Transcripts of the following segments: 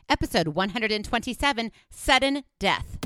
episode 127, Sudden Death.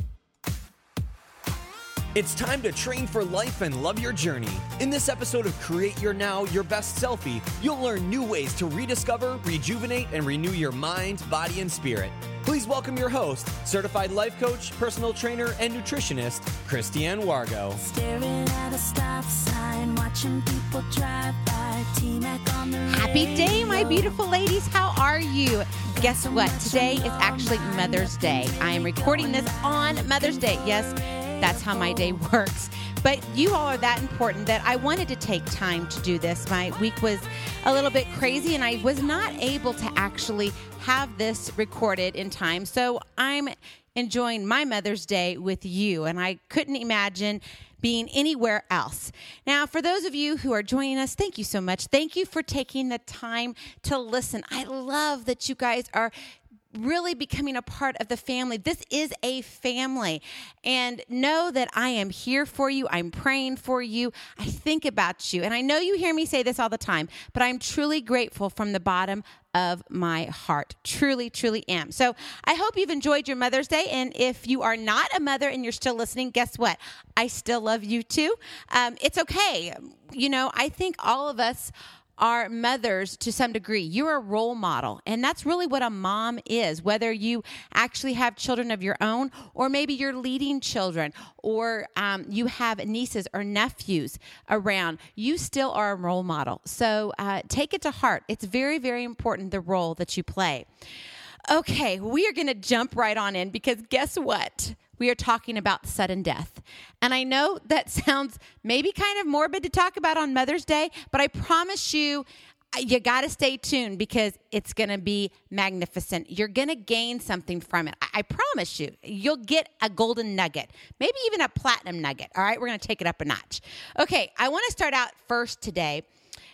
It's time to train for life and love your journey. In this episode of Create Your Now, Your Best Selfie, you'll learn new ways to rediscover, rejuvenate, and renew your mind, body, and spirit. Please welcome your host, certified life coach, personal trainer, and nutritionist, Christiane Wargo. Staring at a stop sign, watching people drive by, T-Mac on the Happy day, my beautiful ladies. How are you? Guess what? Today is actually Mother's Day. I am recording this on Mother's Day. Yes, that's how my day works. But you all are that important that I wanted to take time to do this. My week was a little bit crazy and I was not able to actually have this recorded in time. So I'm enjoying my Mother's Day with you, and I couldn't imagine being anywhere else. Now, for those of you who are joining us, thank you so much. Thank you for taking the time to listen. I love that you guys are really becoming a part of the family. This is a family. And know that I am here for you. I'm praying for you. I think about you. And I know you hear me say this all the time, but I'm truly grateful from the bottom of my heart. Truly, truly am. So I hope you've enjoyed your Mother's Day. And if you are not a mother and you're still listening, guess what? I still love you too. It's okay. You know, I think all of us are mothers to some degree. You're a role model, and that's really what a mom is, whether you actually have children of your own, or maybe you're leading children, or you have nieces or nephews around. You still are a role model. So take it to heart. It's very, very important, the role that you play. Okay, we are going to jump right on in because guess what? We are talking about sudden death. And I know that sounds maybe kind of morbid to talk about on Mother's Day, but I promise you, you got to stay tuned because it's going to be magnificent. You're going to gain something from it. I promise you. You'll get a golden nugget, maybe even a platinum nugget. All right, we're going to take it up a notch. Okay, I want to start out first today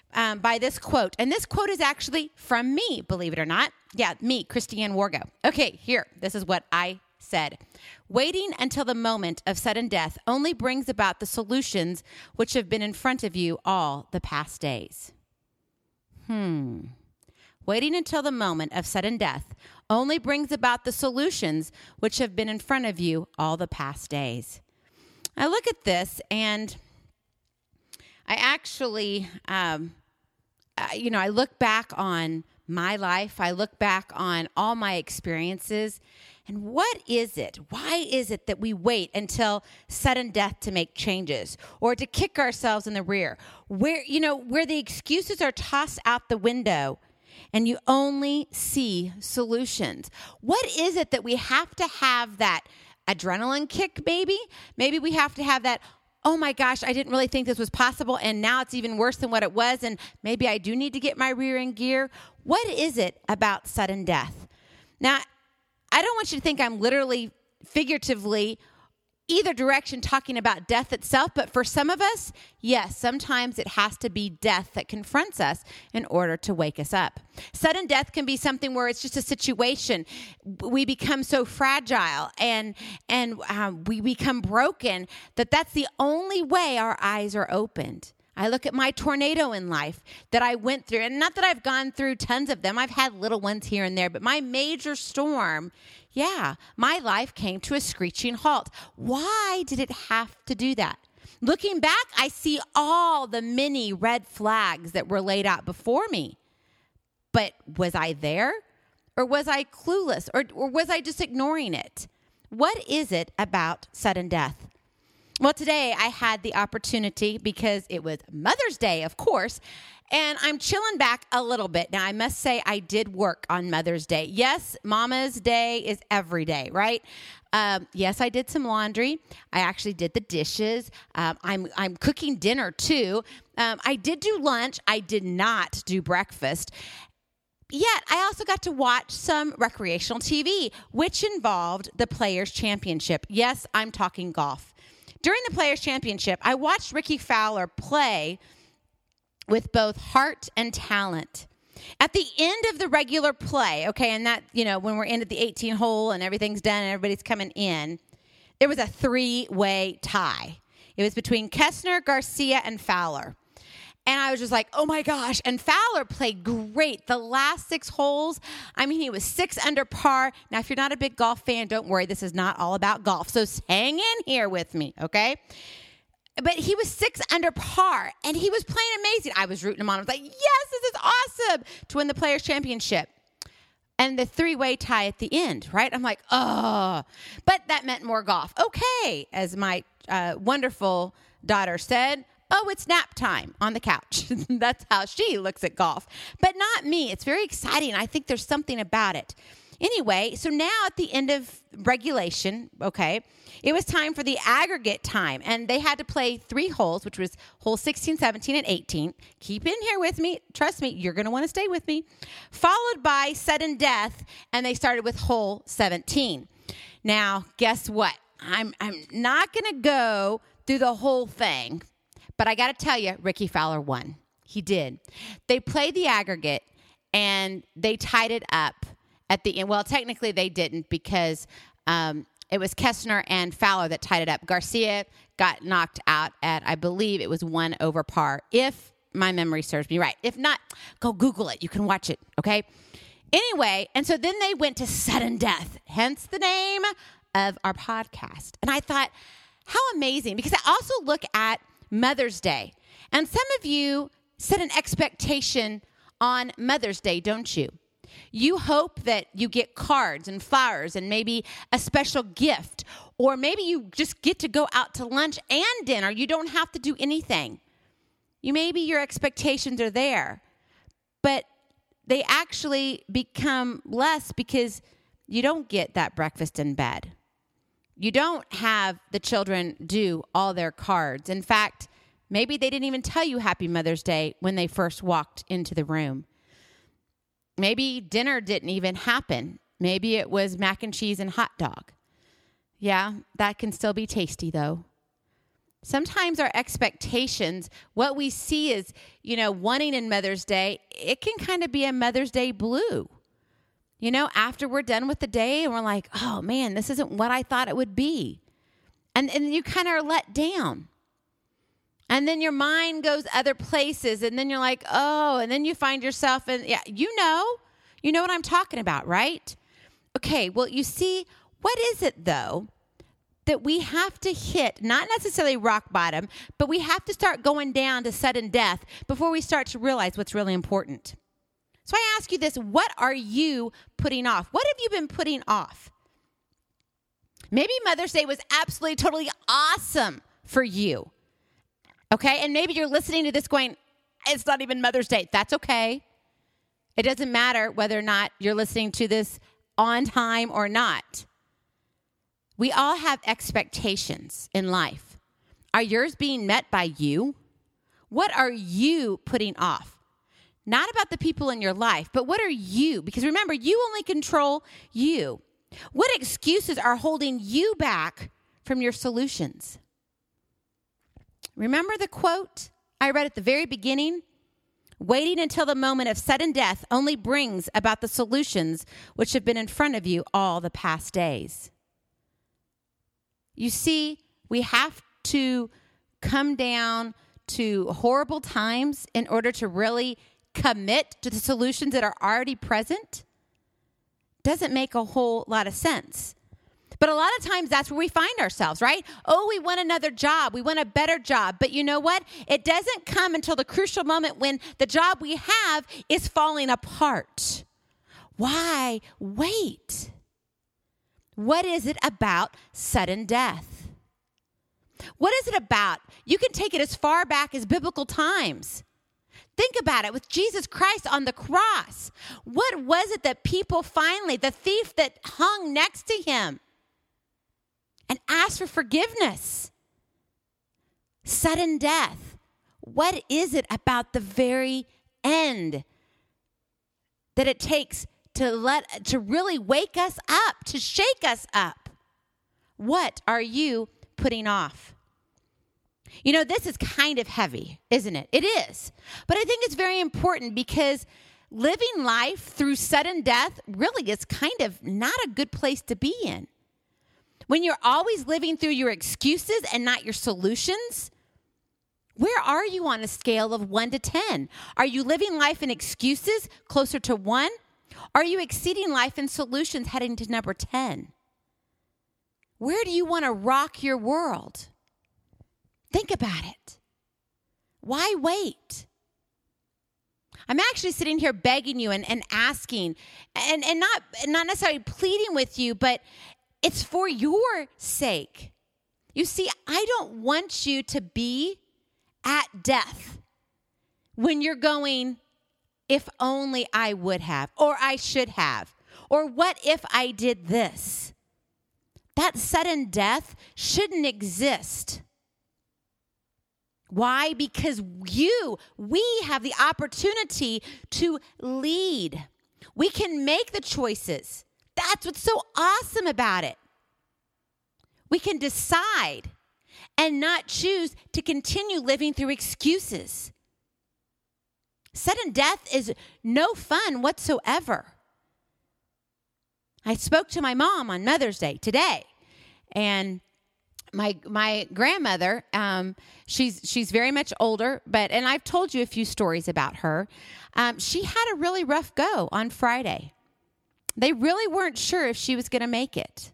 by this quote. And this quote is actually from me, believe it or not. Yeah, me, Christiane Wargo. Okay, here, this is what I said. Waiting until the moment of sudden death only brings about the solutions which have been in front of you all the past days. Waiting until the moment of sudden death only brings about the solutions which have been in front of you all the past days. I look at this and I actually, I look back on my life. I look back on all my experiences. And what is it? Why is it that we wait until sudden death to make changes or to kick ourselves in the rear? Where the excuses are tossed out the window and you only see solutions. What is it that we have to have that adrenaline kick, maybe? Maybe we have to have that, oh my gosh, I didn't really think this was possible, and now it's even worse than what it was, and maybe I do need to get my rear in gear. What is it about sudden death? Now, I don't want you to think I'm literally, figuratively, either direction talking about death itself, but for some of us, yes, sometimes it has to be death that confronts us in order to wake us up. Sudden death can be something where it's just a situation. We become so fragile and we become broken that's the only way our eyes are opened. I look at my tornado in life that I went through, and not that I've gone through tons of them. I've had little ones here and there, but my major storm, my life came to a screeching halt. Why did it have to do that? Looking back, I see all the many red flags that were laid out before me. But was I there? Or was I clueless? Or was I just ignoring it? What is it about sudden death? Well, today I had the opportunity because it was Mother's Day, of course, and I'm chilling back a little bit. Now, I must say I did work on Mother's Day. Yes, Mama's Day is every day, right? Yes, I did some laundry. I actually did the dishes. I'm cooking dinner, too. I did do lunch. I did not do breakfast. Yet, I also got to watch some recreational TV, which involved the Players' Championship. Yes, I'm talking golf. During the Players' Championship, I watched Rickie Fowler play with both heart and talent. At the end of the regular play, okay, and that, when we're in at the 18 hole and everything's done and everybody's coming in, there was a 3-way tie. It was between Kessner, Garcia, and Fowler. And I was just like, oh my gosh. And Fowler played great. The last 6 holes, I mean, he was 6 under par. Now, if you're not a big golf fan, don't worry. This is not all about golf. So hang in here with me, okay? But he was 6 under par, and he was playing amazing. I was rooting him on. I was like, yes, this is awesome to win the Players' Championship. And the 3-way tie at the end, right? I'm like, oh. But that meant more golf. Okay, as my wonderful daughter said, oh, it's nap time on the couch. That's how she looks at golf. But not me. It's very exciting. I think there's something about it. Anyway, so now at the end of regulation, okay, it was time for the aggregate time. And they had to play 3 holes, which was holes 16, 17, and 18. Keep in here with me. Trust me, you're going to want to stay with me. Followed by sudden death, and they started with hole 17. Now, guess what? I'm not going to go through the whole thing. But I got to tell you, Ricky Fowler won. He did. They played the aggregate, and they tied it up at the end. Well, technically they didn't because it was Kessner and Fowler that tied it up. Garcia got knocked out at, I believe it was 1 over par, if my memory serves me right. If not, go Google it. You can watch it, okay? Anyway, and so then they went to sudden death, hence the name of our podcast. And I thought, how amazing, because I also look at Mother's Day. And some of you set an expectation on Mother's Day, don't you? You hope that you get cards and flowers and maybe a special gift, or maybe you just get to go out to lunch and dinner. You don't have to do anything. Maybe your expectations are there, but they actually become less because you don't get that breakfast in bed. You don't have the children do all their cards. In fact, maybe they didn't even tell you Happy Mother's Day when they first walked into the room. Maybe dinner didn't even happen. Maybe it was mac and cheese and hot dog. Yeah, that can still be tasty, though. Sometimes our expectations, what we see is, wanting in Mother's Day, it can kind of be a Mother's Day blue. After we're done with the day and we're like, oh man, this isn't what I thought it would be. And you kind of are let down. And then your mind goes other places, and then you're like, oh, and then you find yourself in, you know what I'm talking about, right? Okay, well, you see, what is it though that we have to hit, not necessarily rock bottom, but we have to start going down to sudden death before we start to realize what's really important. So I ask you this, what are you putting off? What have you been putting off? Maybe Mother's Day was absolutely, totally awesome for you. Okay, and maybe you're listening to this going, it's not even Mother's Day. That's okay. It doesn't matter whether or not you're listening to this on time or not. We all have expectations in life. Are yours being met by you? What are you putting off? Not about the people in your life, but what are you? Because remember, you only control you. What excuses are holding you back from your solutions? Remember the quote I read at the very beginning? Waiting until the moment of sudden death only brings about the solutions which have been in front of you all the past days. You see, we have to come down to horrible times in order to really commit to the solutions that are already present. Doesn't make a whole lot of sense. But a lot of times that's where we find ourselves, right? Oh, we want another job. We want a better job. But you know what? It doesn't come until the crucial moment when the job we have is falling apart. Why wait? What is it about sudden death? What is it about? You can take it as far back as biblical times. Think about it with Jesus Christ on the cross. What was it that people finally, the thief that hung next to him and asked for forgiveness? Sudden death. What is it about the very end that it takes to really wake us up, to shake us up? What are you putting off? This is kind of heavy, isn't it? It is. But I think it's very important because living life through sudden death really is kind of not a good place to be in. When you're always living through your excuses and not your solutions, Where are you on a scale of 1 to 10? Are you living life in excuses closer to 1? Are you exceeding life in solutions heading to number 10? Where do you want to rock your world? Think about it. Why wait? I'm actually sitting here begging you and asking and not necessarily pleading with you, but it's for your sake. You see, I don't want you to be at death when you're going, if only I would have, or I should have, or what if I did this? That sudden death shouldn't exist. Why? Because we have the opportunity to lead. We can make the choices. That's what's so awesome about it. We can decide and not choose to continue living through excuses. Sudden death is no fun whatsoever. I spoke to my mom on Mother's Day today, and my grandmother, she's very much older, and I've told you a few stories about her. She had a really rough go on Friday. They really weren't sure if she was going to make it.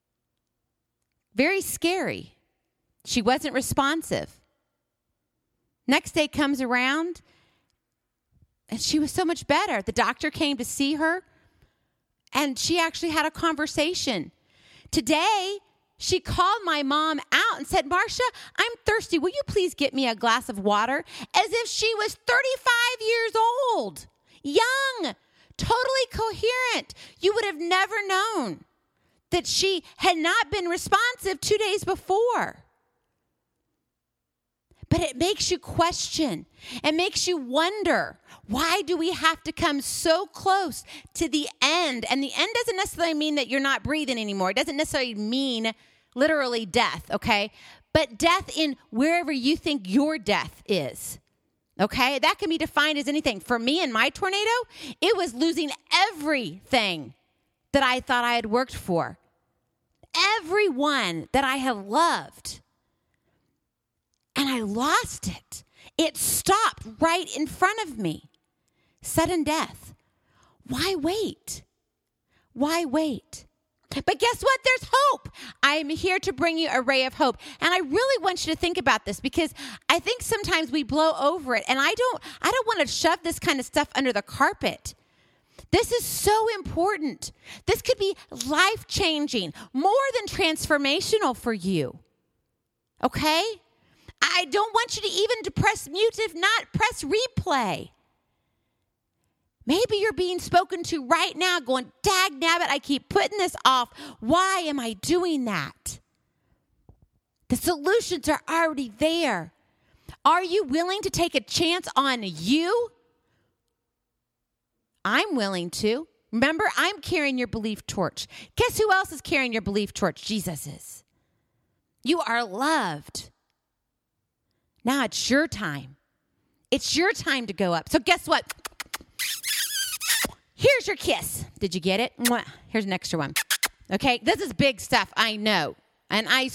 Very scary. She wasn't responsive. Next day comes around, and she was so much better. The doctor came to see her, and she actually had a conversation. Today, she called my mom out and said, Marcia, I'm thirsty. Will you please get me a glass of water? As if she was 35 years old, young, totally coherent. You would have never known that she had not been responsive 2 days before. But it makes you question. It makes you wonder, why do we have to come so close to the end? And the end doesn't necessarily mean that you're not breathing anymore. It doesn't necessarily mean literally death, okay? But death in wherever you think your death is, okay? That can be defined as anything. For me in my tornado, it was losing everything that I thought I had worked for. Everyone that I had loved. And I lost it. It stopped right in front of me. Sudden death. Why wait? Why wait? But guess what? There's hope. I'm here to bring you a ray of hope. And I really want you to think about this, because I think sometimes we blow over it. And I don't want to shove this kind of stuff under the carpet. This is so important. This could be life-changing, more than transformational for you. Okay? I don't want you to even to press mute, if not press replay. Maybe you're being spoken to right now going, dag nabbit, I keep putting this off. Why am I doing that? The solutions are already there. Are you willing to take a chance on you? I'm willing to. Remember, I'm carrying your belief torch. Guess who else is carrying your belief torch? Jesus is. You are loved. Now it's your time. It's your time to go up. So guess what? Here's your kiss. Did you get it? Here's an extra one. Okay, this is big stuff, I know. And I'm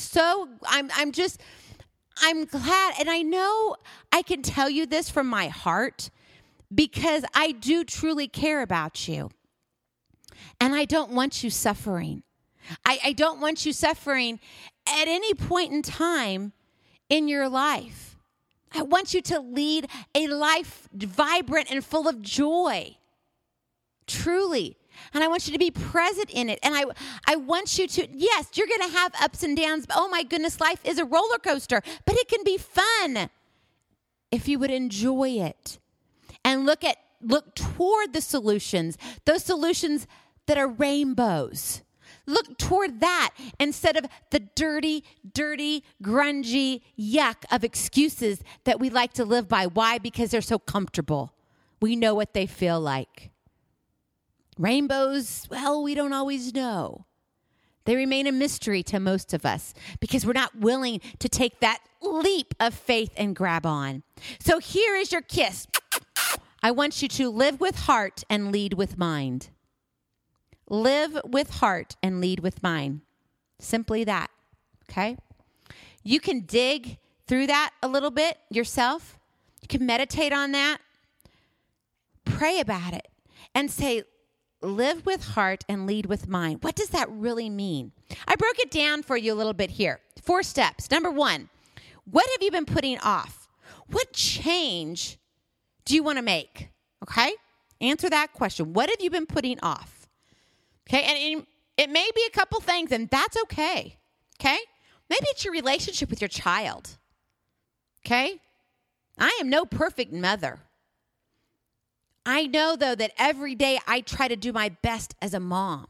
glad, and I know I can tell you this from my heart, because I do truly care about you. And I don't want you suffering. I don't want you suffering at any point in time in your life. I want you to lead a life vibrant and full of joy. Truly. And I want you to be present in it. And I want you to, yes, you're going to have ups and downs. Oh my goodness, life is a roller coaster. But it can be fun if you would enjoy it. And look toward the solutions. Those solutions that are rainbows. Look toward that instead of the dirty, grungy yuck of excuses that we like to live by. Why? Because they're so comfortable. We know what they feel like. Rainbows, well, we don't always know. They remain a mystery to most of us because we're not willing to take that leap of faith and grab on. So here is your kiss. I want you to live with heart and lead with mind. Live with heart and lead with mind. Simply that, okay? You can dig through that a little bit yourself. You can meditate on that. Pray about it and say, live with heart and lead with mind. What does that really mean? I broke it down for you a little bit here. 4 steps. Number 1, what have you been putting off? What change do you want to make? Okay? Answer that question. What have you been putting off? Okay? And it may be a couple things, and that's okay. Okay? Maybe it's your relationship with your child. Okay? I am no perfect mother. I know, though, that every day I try to do my best as a mom.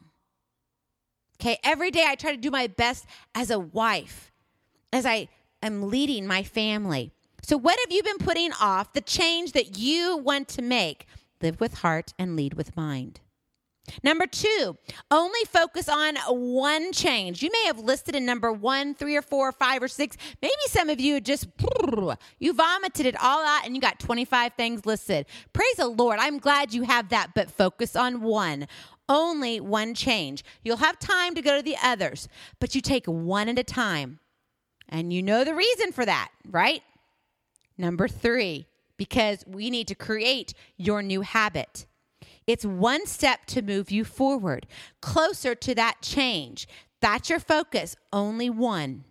Okay? Every day I try to do my best as a wife, as I am leading my family. So what have you been putting off? The change that you want to make. Live with heart and lead with mind. Number 2, only focus on one change. You may have listed in number 1, 3 or 4 or 5 or 6. Maybe some of you just, you vomited it all out and you got 25 things listed. Praise the Lord. I'm glad you have that, but focus on one. Only one change. You'll have time to go to the others, but you take one at a time. And you know the reason for that, right? Number 3, because we need to create your new habit. It's one step to move you forward, closer to that change. That's your focus, only one.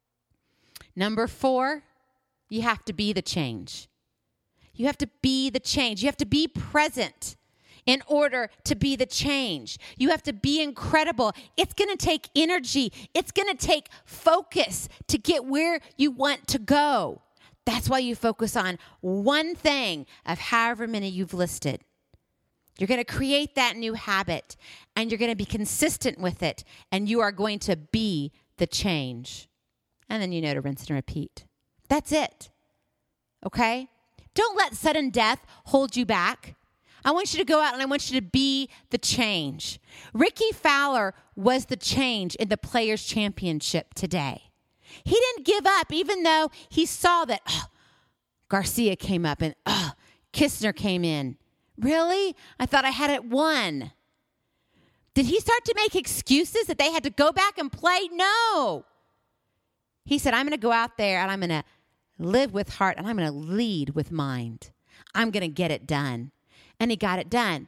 Number 4, you have to be the change. You have to be the change. You have to be present in order to be the change. You have to be incredible. It's going to take energy. It's going to take focus to get where you want to go. That's why you focus on one thing of however many you've listed. You're going to create that new habit, and you're going to be consistent with it, and you are going to be the change. And then you know to rinse and repeat. That's it. Okay? Don't let sudden death hold you back. I want you to go out and I want you to be the change. Ricky Fowler was the change in the Players' Championship today. He didn't give up, even though he saw that Garcia came up and Kistner came in. Really? I thought I had it won. Did he start to make excuses that they had to go back and play? No. He said, I'm going to go out there and I'm going to live with heart and I'm going to lead with mind. I'm going to get it done. And he got it done.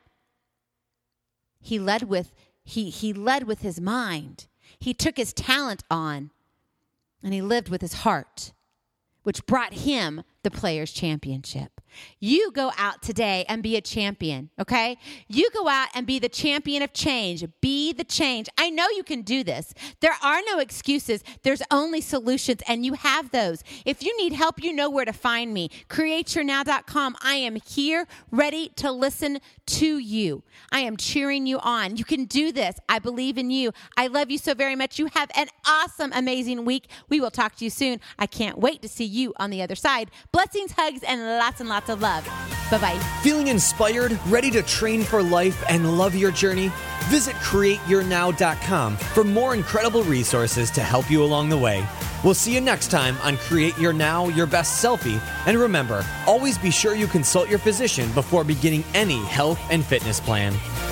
He led with his mind. He took his talent on and he lived with his heart, which brought him the Players' Championship. You go out today and be a champion, okay? You go out and be the champion of change. Be the change. I know you can do this. There are no excuses. There's only solutions, and you have those. If you need help, you know where to find me. CreateYourNow.com. I am here, ready to listen to you. I am cheering you on. You can do this. I believe in you. I love you so very much. You have an awesome, amazing week. We will talk to you soon. I can't wait to see you on the other side. Blessings, hugs, and lots of love. Bye-bye. Feeling inspired, ready to train for life, and love your journey? Visit CreateYourNow.com for more incredible resources to help you along the way. We'll see you next time on Create Your Now, Your Best Selfie. And remember, always be sure you consult your physician before beginning any health and fitness plan.